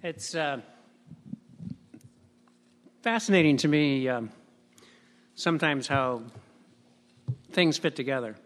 It's fascinating to me sometimes how things fit together.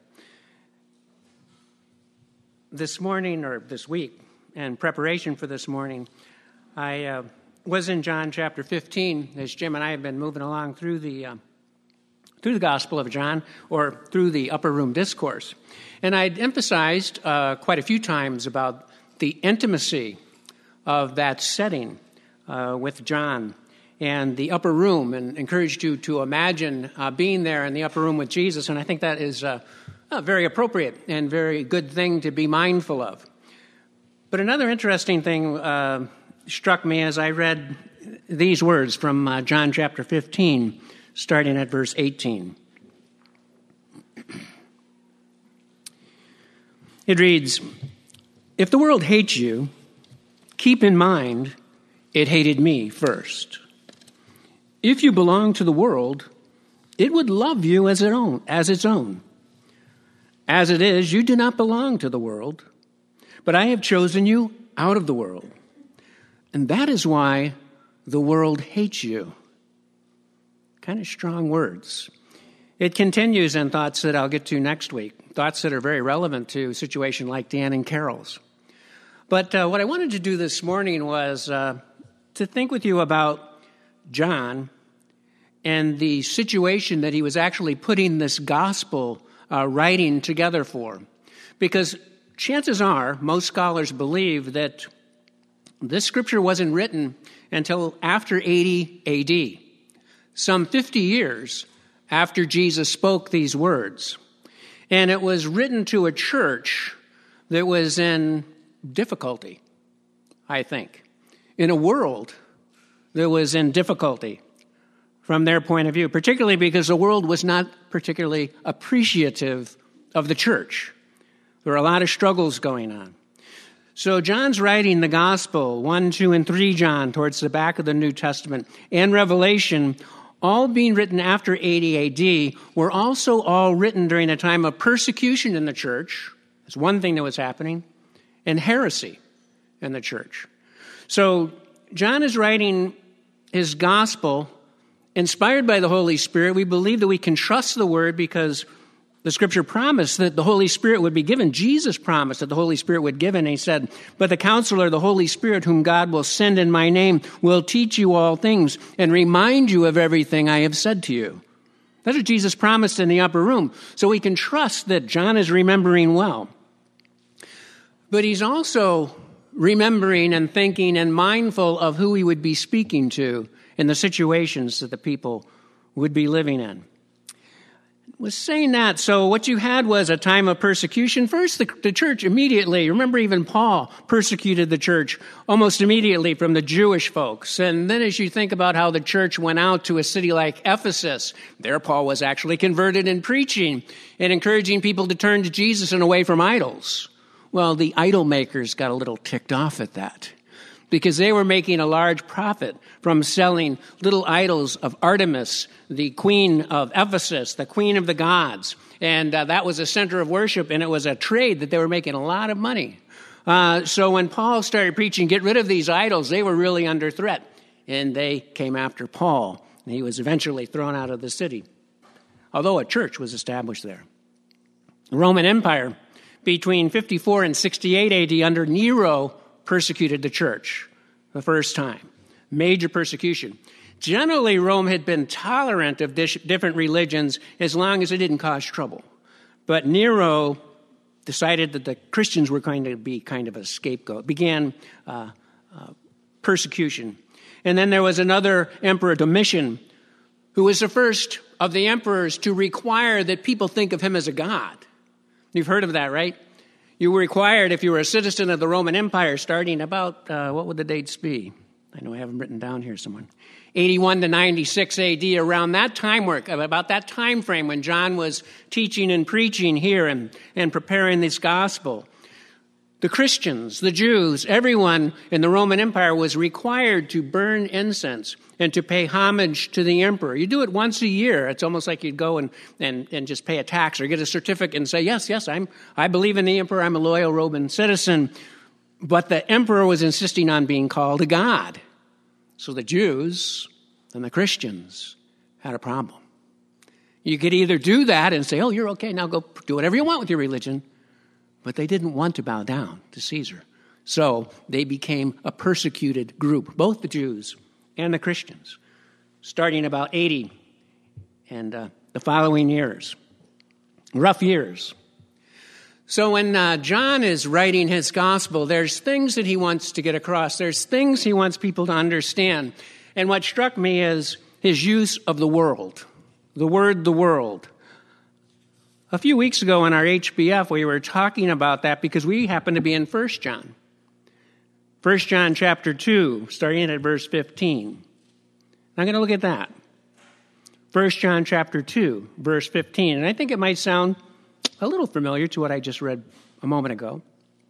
This morning, or this week, in preparation for this morning, I was in John chapter 15, as Jim and I have been moving along through the Gospel of John, or through the Upper Room Discourse. And I'd emphasized quite a few times about the intimacy of that setting with John and the upper room, and encouraged you to imagine being there in the upper room with Jesus. And I think that is a very appropriate and very good thing to be mindful of. But another interesting thing struck me as I read these words from John chapter 15, starting at verse 18. It reads, "If the world hates you, keep in mind it hated me first. If you belong to the world, it would love you as its own. As it is, you do not belong to the world, but I have chosen you out of the world. And that is why the world hates you." Kind of strong words. It continues in thoughts that I'll get to next week, thoughts that are very relevant to a situation like Dan and Carol's. But what I wanted to do this morning was to think with you about John and the situation that he was actually putting this gospel writing together for. Because chances are, most scholars believe that this scripture wasn't written until after 80 AD, some 50 years after Jesus spoke these words. And it was written to a church that was in difficulty, I think, in a world that was in difficulty from their point of view, particularly because the world was not particularly appreciative of the church. There were a lot of struggles going on. So John's writing the gospel, 1, 2, and 3 John, towards the back of the New Testament, and Revelation, all being written after 80 AD, were also all written during a time of persecution in the church. That's one thing that was happening. And heresy in the church. So John is writing his gospel inspired by the Holy Spirit. We believe that we can trust the word because the scripture promised that the Holy Spirit would be given. Jesus promised that the Holy Spirit would be given. And he said, "But the counselor, the Holy Spirit, whom God will send in my name, will teach you all things and remind you of everything I have said to you." That's what Jesus promised in the upper room. So we can trust that John is remembering well. But he's also remembering and thinking and mindful of who he would be speaking to in the situations that the people would be living in. Was saying that, so what you had was a time of persecution. First, the church immediately, remember even Paul persecuted the church almost immediately from the Jewish folks. And then as you think about how the church went out to a city like Ephesus, there Paul was actually converted and preaching and encouraging people to turn to Jesus and away from idols. Well, the idol makers got a little ticked off at that because they were making a large profit from selling little idols of Artemis, the queen of Ephesus, the queen of the gods. And that was a center of worship, and it was a trade that they were making a lot of money. So when Paul started preaching, get rid of these idols, they were really under threat. And they came after Paul, and he was eventually thrown out of the city, although a church was established there. The Roman Empire, between 54 and 68 AD, under Nero, persecuted the church the first time. Major persecution. Generally, Rome had been tolerant of different religions as long as it didn't cause trouble. But Nero decided that the Christians were going to be kind of a scapegoat. Began persecution. And then there was another emperor, Domitian, who was the first of the emperors to require that people think of him as a god. You've heard of that, right? You were required, if you were a citizen of the Roman Empire, starting about, what would the dates be? I know I have them written down here somewhere. 81 to 96 AD, around that time work, about that time frame when John was teaching and preaching here and preparing this gospel. The Christians, the Jews, everyone in the Roman Empire was required to burn incense and to pay homage to the emperor. You do it once a year. It's almost like you'd go and just pay a tax or get a certificate and say, yes, I believe in the emperor. I'm a loyal Roman citizen. But the emperor was insisting on being called a god. So the Jews and the Christians had a problem. You could either do that and say, oh, you're okay, now go do whatever you want with your religion. But they didn't want to bow down to Caesar. So they became a persecuted group, both the Jews and the Christians, starting about 80 and the following years. Rough years. So when John is writing his gospel, there's things that he wants to get across. There's things he wants people to understand. And what struck me is his use of the world, the word the world. A few weeks ago in our HBF, we were talking about that because we happen to be in 1 John. 1 John chapter 2, starting at verse 15. I'm going to look at that. 1 John chapter 2, verse 15. And I think it might sound a little familiar to what I just read a moment ago.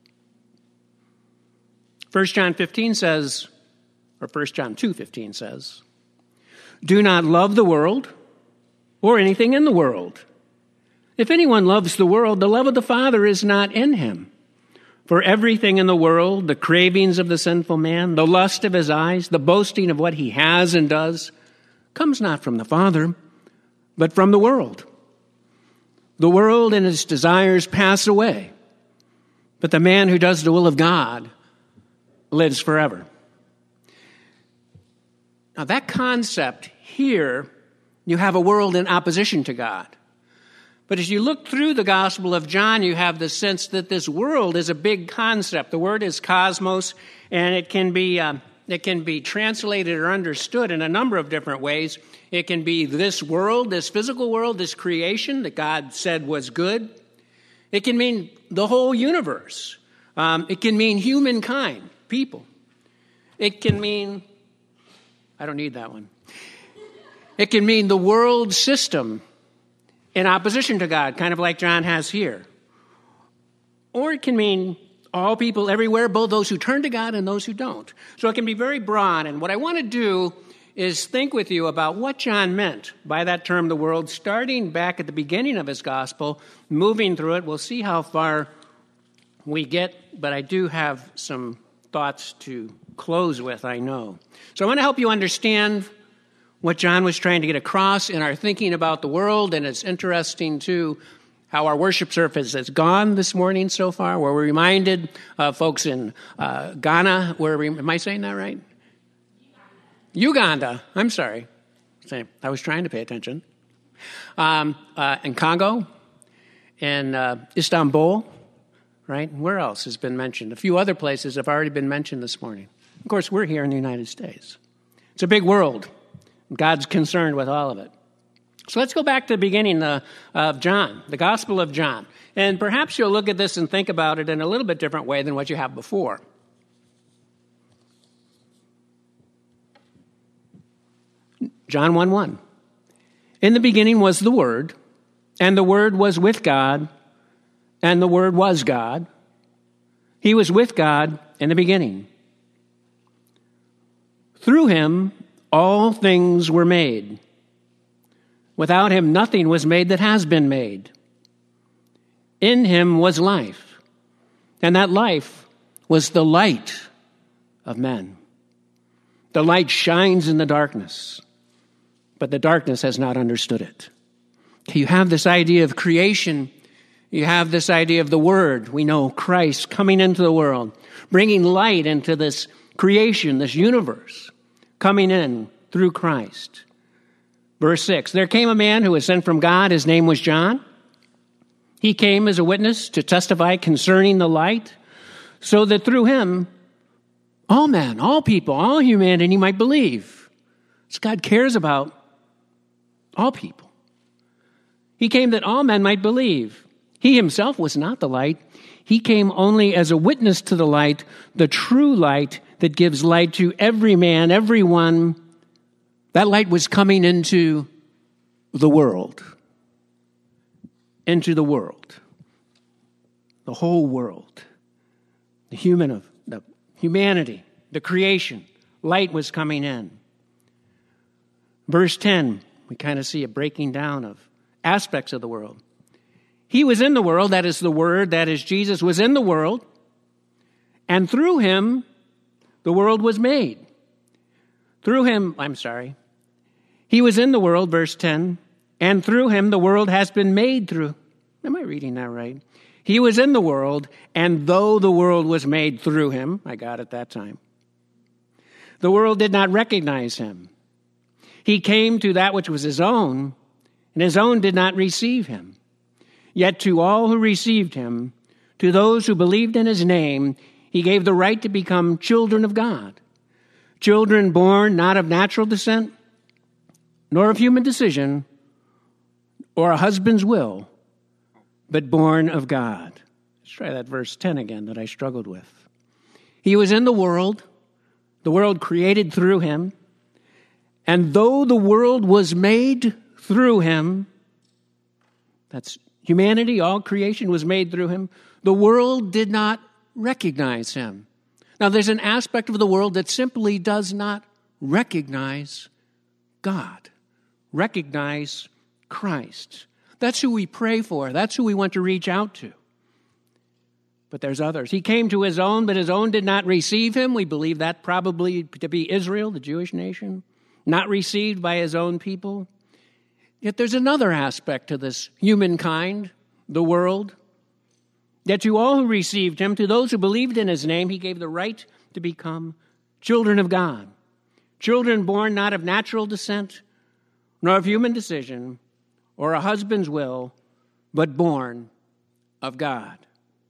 1 John 15 says, or 1 John 2:15 says, do not love the world or anything in the world. If anyone loves the world, the love of the Father is not in him. For everything in the world, the cravings of the sinful man, the lust of his eyes, the boasting of what he has and does, comes not from the Father, but from the world. The world and its desires pass away, but the man who does the will of God lives forever. Now that concept here, you have a world in opposition to God. But as you look through the Gospel of John, you have the sense that this world is a big concept. The word is cosmos, and it can be translated or understood in a number of different ways. It can be this world, this physical world, this creation that God said was good. It can mean the whole universe. It can mean humankind, people. It can mean, I don't need that one. It can mean the world system in opposition to God, kind of like John has here. Or it can mean all people everywhere, both those who turn to God and those who don't. So it can be very broad. And what I want to do is think with you about what John meant by that term, the world, starting back at the beginning of his gospel, moving through it. We'll see how far we get, but I do have some thoughts to close with, I know. So I want to help you understand what John was trying to get across in our thinking about the world, and it's interesting, too, how our worship service has gone this morning so far, where we're reminded of folks in Ghana, am I saying that right? Uganda. I'm sorry. I was trying to pay attention. In Congo, in Istanbul, right? Where else has been mentioned? A few other places have already been mentioned this morning. Of course, we're here in the United States. It's a big world. God's concerned with all of it. So let's go back to the beginning of John, the Gospel of John. And perhaps you'll look at this and think about it in a little bit different way than what you have before. John 1:1. In the beginning was the Word, and the Word was with God, and the Word was God. He was with God in the beginning. Through him, all things were made. Without him, nothing was made that has been made. In him was life, and that life was the light of men. The light shines in the darkness, but the darkness has not understood it. You have this idea of creation. You have this idea of the Word. We know Christ coming into the world, bringing light into this creation, this universe, coming in through Christ. Verse 6, there came a man who was sent from God. His name was John. He came as a witness to testify concerning the light, so that through him, all men, all people, all humanity might believe. So God cares about all people. He came that all men might believe. He himself was not the light. He came only as a witness to the light, the true light that gives light to every man, everyone. That light was coming into the world. Into the world. The whole world. The humanity, the creation. Light was coming in. Verse 10, we kind of see a breaking down of aspects of the world. He was in the world, that is the Word, that is Jesus, was in the world, And through him, the world was made. He was in the world, verse 10, and through him the world has been made through. Am I reading that right? He was in the world, and though the world was made through him, I got it that time, the world did not recognize him. He came to that which was his own, and his own did not receive him. Yet to all who received him, to those who believed in his name, he gave the right to become children of God. Children born not of natural descent, nor of human decision, or a husband's will, but born of God. Let's try that verse 10 again that I struggled with. He was in the world created through him, and though the world was made through him, that's humanity, all creation was made through him, the world did not recognize him. Now, there's an aspect of the world that simply does not recognize God, recognize Christ. That's who we pray for. That's who we want to reach out to. But there's others. He came to his own, but his own did not receive him. We believe that probably to be Israel, the Jewish nation, not received by his own people. Yet there's another aspect to this humankind, the world. Yet to all who received him, to those who believed in his name, he gave the right to become children of God. Children born not of natural descent, nor of human decision, or a husband's will, but born of God.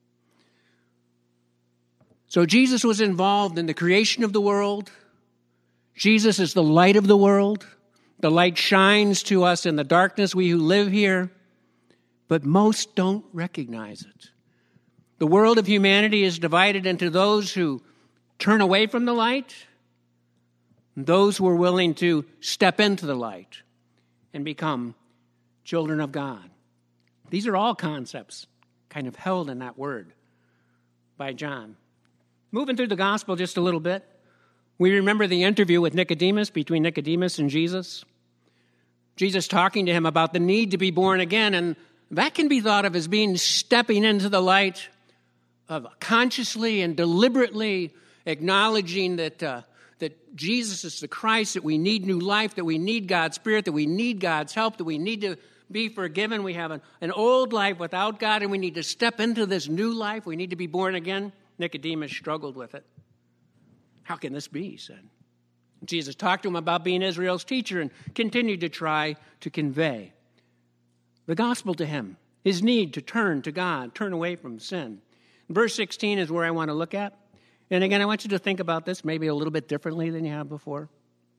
So Jesus was involved in the creation of the world. Jesus is the light of the world. The light shines to us in the darkness, we who live here, but most don't recognize it. The world of humanity is divided into those who turn away from the light and those who are willing to step into the light and become children of God. These are all concepts kind of held in that word by John. Moving through the gospel just a little bit, we remember the interview with Nicodemus, between Nicodemus and Jesus. Jesus talking to him about the need to be born again, and that can be thought of as being stepping into the light of consciously and deliberately acknowledging that Jesus is the Christ, that we need new life, that we need God's Spirit, that we need God's help, that we need to be forgiven. We have an old life without God, and we need to step into this new life. We need to be born again. Nicodemus struggled with it. How can this be, he said. Jesus talked to him about being Israel's teacher and continued to try to convey the gospel to him, his need to turn to God, turn away from sin. Verse 16 is where I want to look at. And again, I want you to think about this maybe a little bit differently than you have before.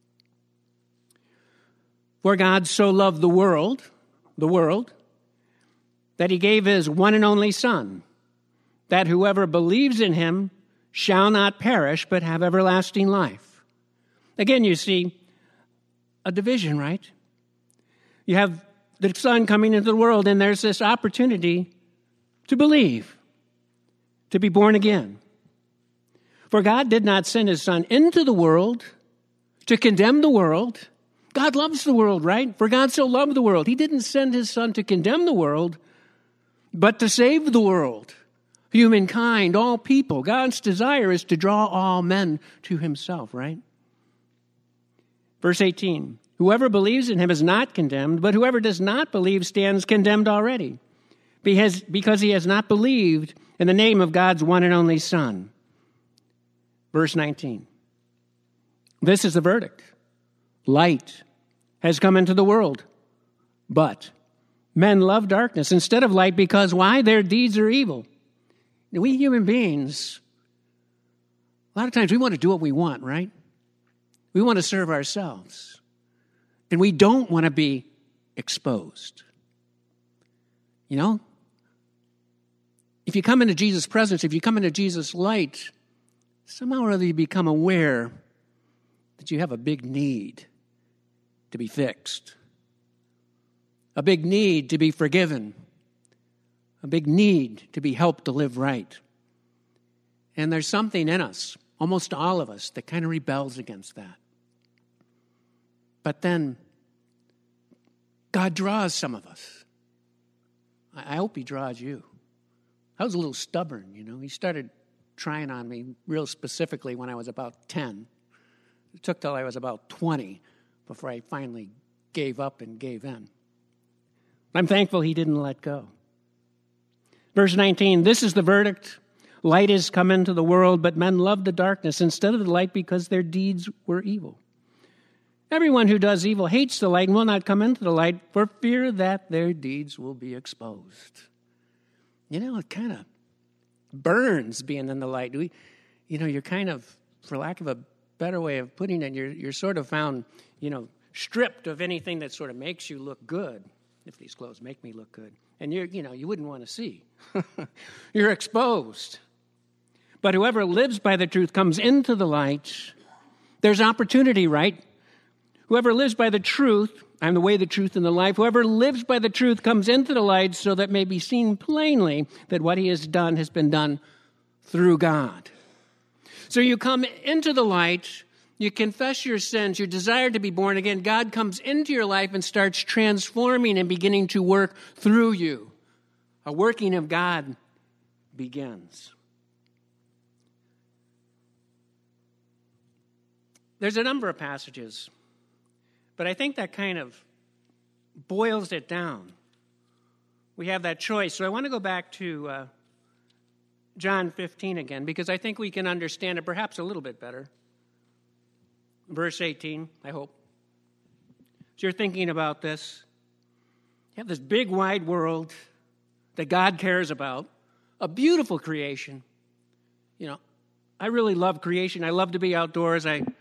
For God so loved the world, that he gave his one and only Son, that whoever believes in him shall not perish, but have everlasting life. Again, you see a division, right? You have the Son coming into the world, and there's this opportunity to believe, to be born again. For God did not send his Son into the world to condemn the world. God loves the world, right? For God so loved the world. He didn't send his Son to condemn the world, but to save the world. Humankind, all people. God's desire is to draw all men to himself, right? Verse 18, whoever believes in him is not condemned, but whoever does not believe stands condemned already, because he has not believed in the name of God's one and only Son. Verse 19, this is the verdict. Light has come into the world, but men love darkness instead of light because why? Their deeds are evil. We human beings, a lot of times we want to do what we want, right? We want to serve ourselves. And we don't want to be exposed. You know? If you come into Jesus' presence, if you come into Jesus' light, somehow or other you become aware that you have a big need to be fixed. A big need to be forgiven. A big need to be helped to live right. And there's something in us, almost all of us, that kind of rebels against that. But then God draws some of us. I hope he draws you. I was a little stubborn, you know. He started trying on me real specifically when I was about 10. It took till I was about 20 before I finally gave up and gave in. I'm thankful he didn't let go. Verse 19, this is the verdict. Light has come into the world, but men love the darkness instead of the light because their deeds were evil. Everyone who does evil hates the light and will not come into the light for fear that their deeds will be exposed. You know, it kind of burns being in the light. You're kind of, for lack of a better way of putting it, you're sort of found, stripped of anything that sort of makes you look good. If these clothes make me look good. And you wouldn't want to see. You're exposed. But whoever lives by the truth comes into the light. There's opportunity, right? Whoever lives by the truth, I'm the way, the truth, and the life. Whoever lives by the truth comes into the light so that may be seen plainly that what he has been done through God. So you come into the light, you confess your sins, your desire to be born again. God comes into your life and starts transforming and beginning to work through you. A working of God begins. There's a number of passages, but I think that kind of boils it down. We have that choice. So I want to go back to John 15 again, because I think we can understand it perhaps a little bit better. Verse 18, I hope. So you're thinking about this. You have this big, wide world that God cares about, a beautiful creation. I really love creation. I love to be outdoors. In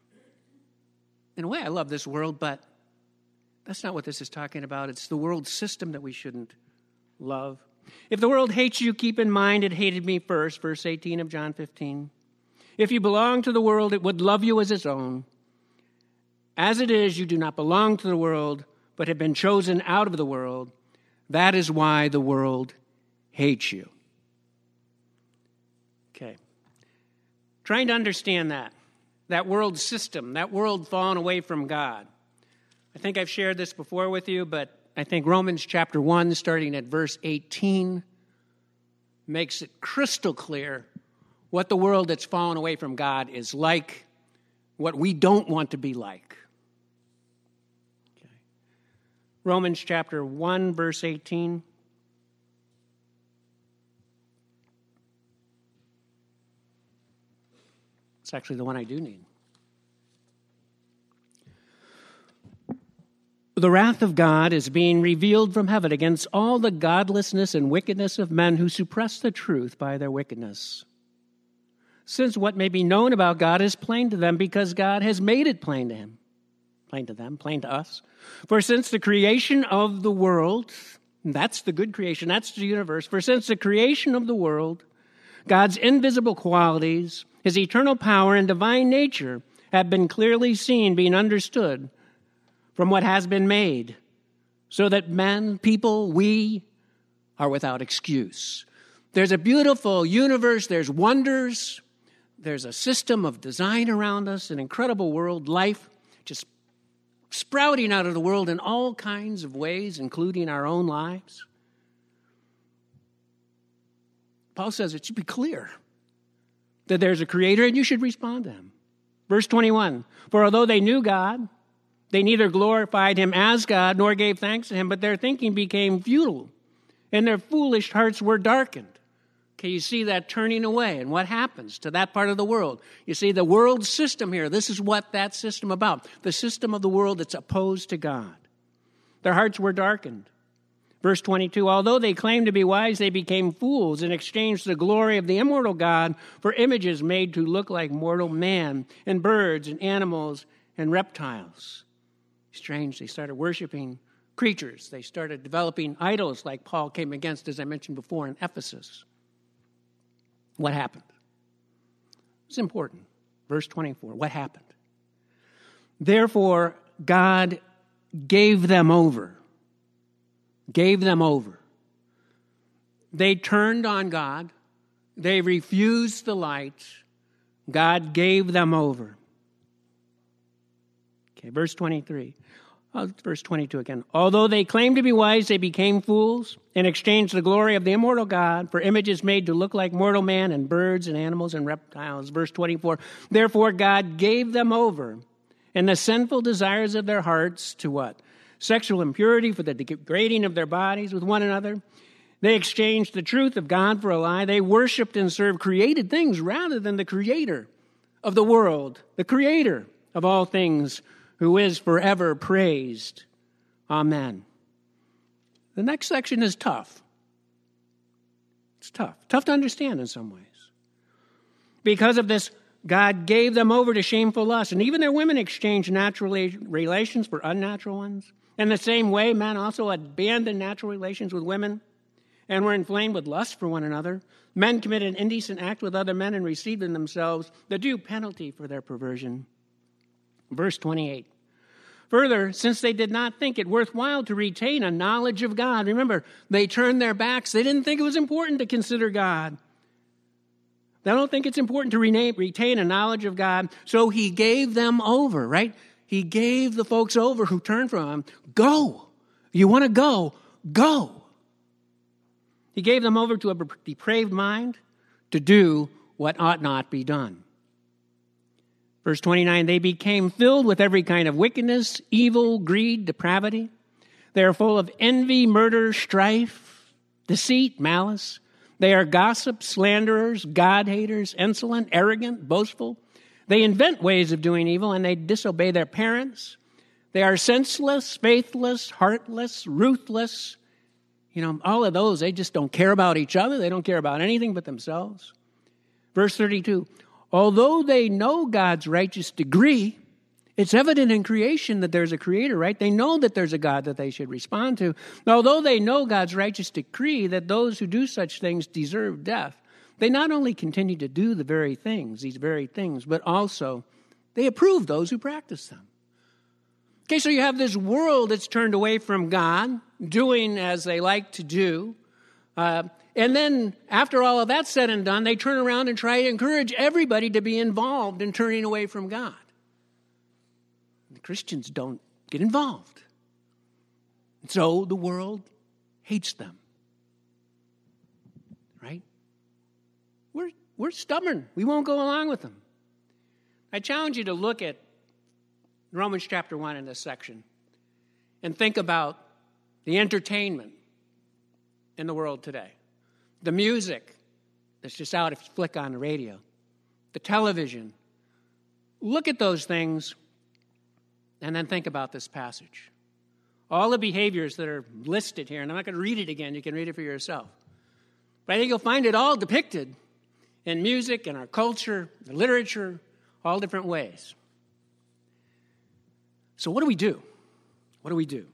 a way, I love this world, but that's not what this is talking about. It's the world system that we shouldn't love. If the world hates you, keep in mind it hated me first, verse 18 of John 15. If you belong to the world, it would love you as its own. As it is, you do not belong to the world, but have been chosen out of the world. That is why the world hates you. Okay. Trying to understand that world system, that world fallen away from God. I think I've shared this before with you, but I think Romans chapter 1, starting at verse 18, makes it crystal clear what the world that's fallen away from God is like, what we don't want to be like. Okay. Romans chapter 1, verse 18. It's actually the one I do need. The wrath of God is being revealed from heaven against all the godlessness and wickedness of men who suppress the truth by their wickedness. Since what may be known about God is plain to them because God has made it plain to him. Plain to them, plain to us. For since the creation of the world, that's the good creation, that's the universe. For since the creation of the world, God's invisible qualities, his eternal power and divine nature have been clearly seen, being understood from what has been made, so that men, people, we are without excuse. There's a beautiful universe, there's wonders, there's a system of design around us, an incredible world, life just sprouting out of the world in all kinds of ways, including our own lives. Paul says it should be clear that there's a creator and you should respond to him. Verse 21, for although they knew God, they neither glorified him as God nor gave thanks to him, but their thinking became futile, and their foolish hearts were darkened. Okay, you see that turning away, and what happens to that part of the world? You see the world system here. This is what that system about. The system of the world that's opposed to God. Their hearts were darkened. Verse 22, although they claimed to be wise, they became fools and exchanged the glory of the immortal God for images made to look like mortal man and birds and animals and reptiles. Strange, they started worshiping creatures. They started developing idols like Paul came against, as I mentioned before, in Ephesus. What happened? It's important. Verse 24, what happened? Therefore, God gave them over. Gave them over. They turned on God. They refused the light. God gave them over. Okay, verse 23. Verse 22 again. Although they claimed to be wise, they became fools and exchanged the glory of the immortal God for images made to look like mortal man and birds and animals and reptiles. Verse 24. Therefore God gave them over in the sinful desires of their hearts to what? Sexual impurity, for the degrading of their bodies with one another. They exchanged the truth of God for a lie. They worshiped and served created things rather than the creator of the world, the creator of all things, who is forever praised. Amen. The next section is tough. It's tough. Tough to understand in some ways. Because of this, God gave them over to shameful lust, and even their women exchanged natural relations for unnatural ones. In the same way, men also abandoned natural relations with women and were inflamed with lust for one another. Men committed an indecent act with other men and received in themselves the due penalty for their perversion. Verse 28. Further, since they did not think it worthwhile to retain a knowledge of God, remember, they turned their backs. They didn't think it was important to consider God. They don't think it's important to retain a knowledge of God, so he gave them over, right? He gave the folks over who turned from him. Go. You want to go? Go. He gave them over to a depraved mind to do what ought not be done. Verse 29, they became filled with every kind of wickedness, evil, greed, depravity. They are full of envy, murder, strife, deceit, malice. They are gossips, slanderers, God-haters, insolent, arrogant, boastful. They invent ways of doing evil, and they disobey their parents. They are senseless, faithless, heartless, ruthless. All of those, they just don't care about each other. They don't care about anything but themselves. Verse 32, although they know God's righteous decree, it's evident in creation that there's a creator, right? They know that there's a God that they should respond to. Although they know God's righteous decree that those who do such things deserve death, they not only continue to do these very things, but also they approve those who practice them. Okay, so you have this world that's turned away from God, doing as they like to do. And then after all of that's said and done, they turn around and try to encourage everybody to be involved in turning away from God. The Christians don't get involved. And so the world hates them. Right? We're stubborn. We won't go along with them. I challenge you to look at Romans chapter 1 in this section and think about the entertainment in the world today. The music that's just out if you flick on the radio. The television. Look at those things and then think about this passage. All the behaviors that are listed here, and I'm not going to read it again. You can read it for yourself. But I think you'll find it all depicted in music, in our culture, the literature, all different ways. So what do we do? What do we do?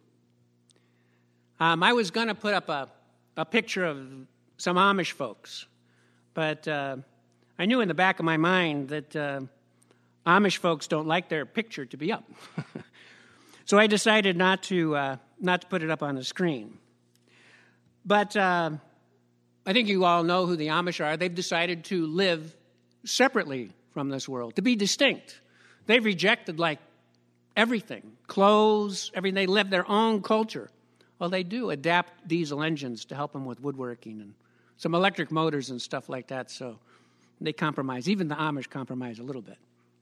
I was going to put up a picture of some Amish folks, but I knew in the back of my mind that Amish folks don't like their picture to be up. So I decided not to put it up on the screen. But I think you all know who the Amish are. They've decided to live separately from this world, to be distinct. They've rejected everything, clothes, everything. They live their own culture. Well, they do adapt diesel engines to help them with woodworking and some electric motors and stuff like that. So they compromise. Even the Amish compromise a little bit.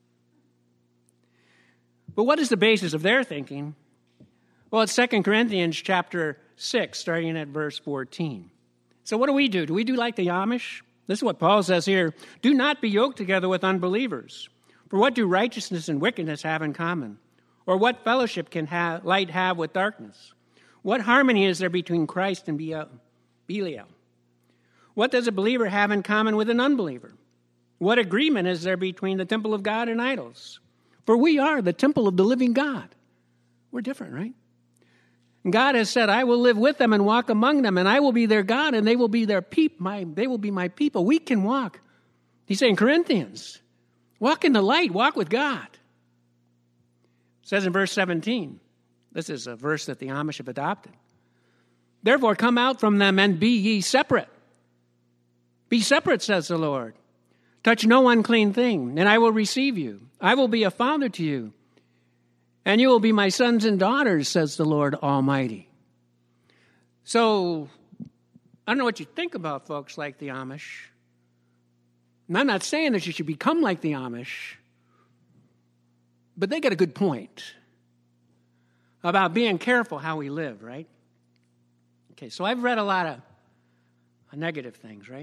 But what is the basis of their thinking? Well, it's 2 Corinthians chapter 6, starting at verse 14. So what do we do? Do we do like the Amish? This is what Paul says here. Do not be yoked together with unbelievers. For what do righteousness and wickedness have in common? Or what fellowship can light have with darkness? What harmony is there between Christ and Belial? What does a believer have in common with an unbeliever? What agreement is there between the temple of God and idols? For we are the temple of the living God. We're different, right? And God has said, I will live with them and walk among them, and I will be their God, and they will be their they will be my people. We can walk. He's saying, Corinthians, walk in the light, walk with God. It says in verse 17, this is a verse that the Amish have adopted. Therefore, come out from them and be ye separate. Be separate, says the Lord. Touch no unclean thing, and I will receive you. I will be a father to you, and you will be my sons and daughters, says the Lord Almighty. So, I don't know what you think about folks like the Amish. And I'm not saying that you should become like the Amish, but they got a good point about being careful how we live, right? Okay, so I've read a lot of negative things, right?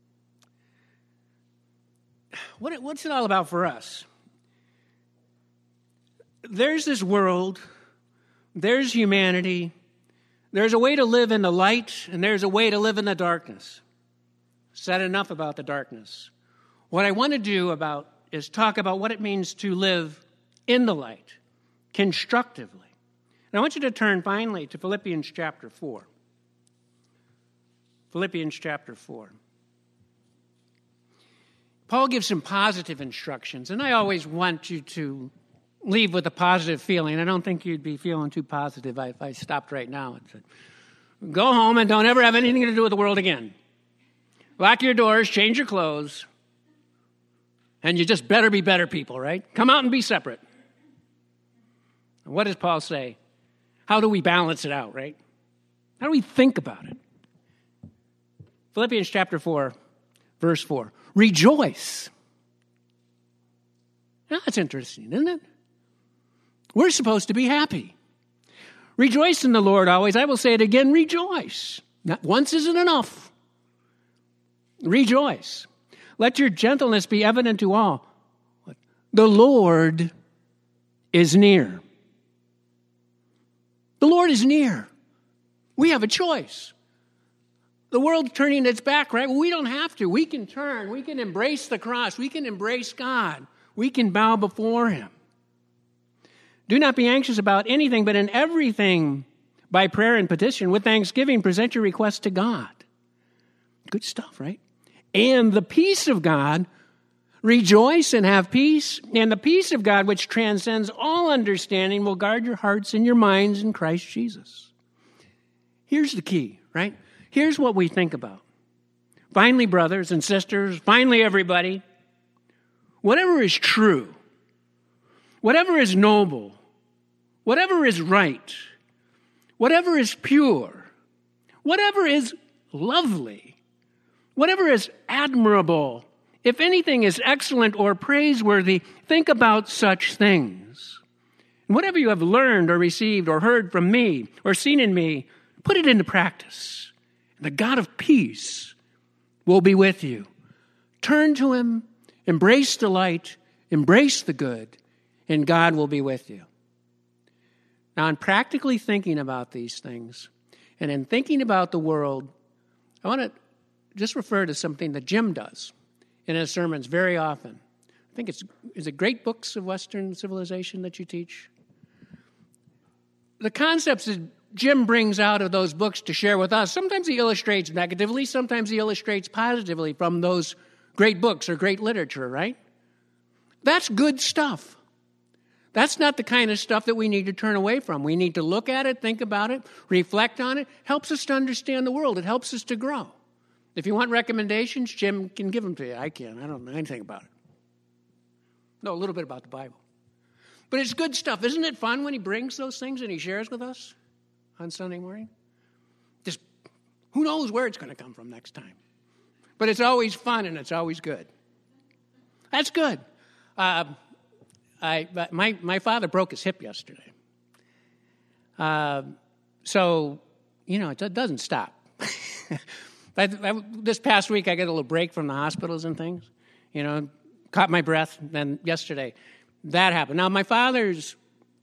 What's it all about for us? There's this world, there's humanity, there's a way to live in the light, and there's a way to live in the darkness. Said enough about the darkness. What I want to do is talk about what it means to live in the light, constructively. And I want you to turn finally to Philippians chapter 4. Philippians chapter 4. Paul gives some positive instructions, and I always want you to leave with a positive feeling. I don't think you'd be feeling too positive if I stopped right now and said, go home and don't ever have anything to do with the world again. Lock your doors, change your clothes, and you just better be better people, right? Come out and be separate. And what does Paul say? How do we balance it out, right? How do we think about it? Philippians chapter 4, verse 4. Rejoice. Now, that's interesting, isn't it? We're supposed to be happy. Rejoice in the Lord always. I will say it again, rejoice. Not once isn't enough. Rejoice. Let your gentleness be evident to all. The Lord is near. The Lord is near. We have a choice. The world's turning its back, right? Well, we don't have to. We can turn. We can embrace the cross. We can embrace God. We can bow before him. Do not be anxious about anything, but in everything, by prayer and petition, with thanksgiving, present your requests to God. Good stuff, right? And the peace of God, rejoice and have peace, and the peace of God, which transcends all understanding, will guard your hearts and your minds in Christ Jesus. Here's the key, right? Here's what we think about. Finally, brothers and sisters, finally, everybody, whatever is true, whatever is noble, whatever is right, whatever is pure, whatever is lovely, whatever is admirable, if anything is excellent or praiseworthy, think about such things. And whatever you have learned or received or heard from me or seen in me, put it into practice. The God of peace will be with you. Turn to him, embrace the light, embrace the good, and God will be with you. Now, in practically thinking about these things, and in thinking about the world, I want to just refer to something that Jim does in his sermons very often. I think is it Great Books of Western Civilization that you teach? The concepts that Jim brings out of those books to share with us, sometimes he illustrates negatively, sometimes he illustrates positively from those great books or great literature, right? That's good stuff. That's not the kind of stuff that we need to turn away from. We need to look at it, think about it, reflect on it. Helps us to understand the world. It helps us to grow. If you want recommendations, Jim can give them to you. I can. I don't know anything about it. Know a little bit about the Bible. But it's good stuff. Isn't it fun when he brings those things and he shares with us on Sunday morning? Just who knows where it's going to come from next time. But it's always fun and it's always good. That's good. My father broke his hip yesterday. So, it doesn't stop. This past week, I got a little break from the hospitals and things. Caught my breath. Then yesterday, that happened. Now, my father's,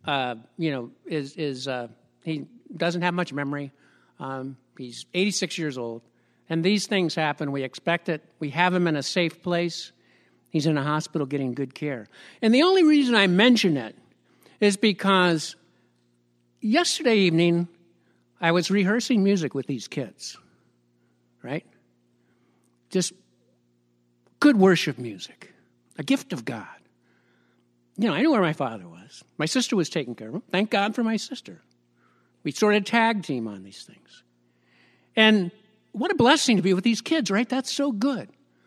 he doesn't have much memory. He's 86 years old. And these things happen. We expect it. We have him in a safe place. He's in a hospital getting good care. And the only reason I mention it is because yesterday evening, I was rehearsing music with these kids, right? Just good worship music, a gift of God. I knew where my father was. My sister was taking care of him. Thank God for my sister. We sort of tag team on these things. And what a blessing to be with these kids, right? That's so good.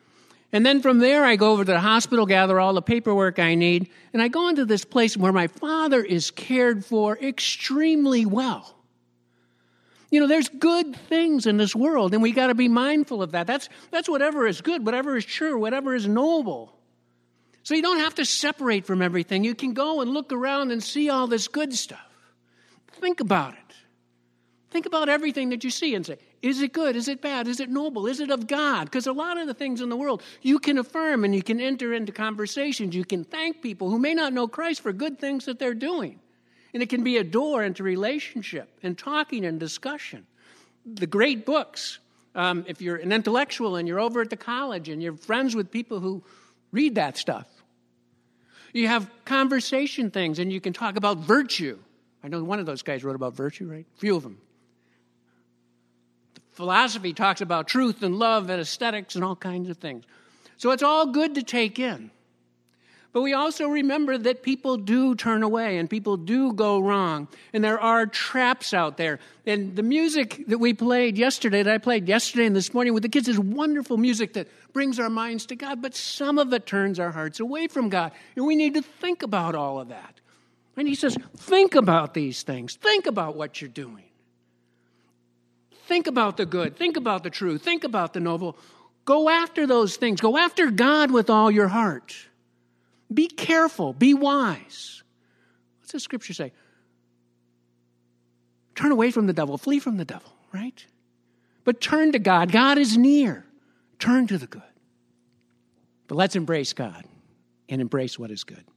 And then from there, I go over to the hospital, gather all the paperwork I need, and I go into this place where my father is cared for extremely well. You know, there's good things in this world, and we got to be mindful of that. That's whatever is good, whatever is true, whatever is noble. So you don't have to separate from everything. You can go and look around and see all this good stuff. Think about it. Think about everything that you see and say, is it good? Is it bad? Is it noble? Is it of God? Because a lot of the things in the world, you can affirm and you can enter into conversations. You can thank people who may not know Christ for good things that they're doing. And it can be a door into relationship and talking and discussion. The great books, if you're an intellectual and you're over at the college and you're friends with people who read that stuff, you have conversation things and you can talk about virtue. I know one of those guys wrote about virtue, right? A few of them. Philosophy talks about truth and love and aesthetics and all kinds of things. So it's all good to take in. But we also remember that people do turn away and people do go wrong. And there are traps out there. And the music that we played yesterday, that I played yesterday and this morning with the kids, is wonderful music that brings our minds to God. But some of it turns our hearts away from God. And we need to think about all of that. And he says, think about these things. Think about what you're doing. Think about the good. Think about the true. Think about the noble. Go after those things. Go after God with all your heart. Be careful. Be wise. What's the scripture say? Turn away from the devil. Flee from the devil, right? But turn to God. God is near. Turn to the good. But let's embrace God and embrace what is good.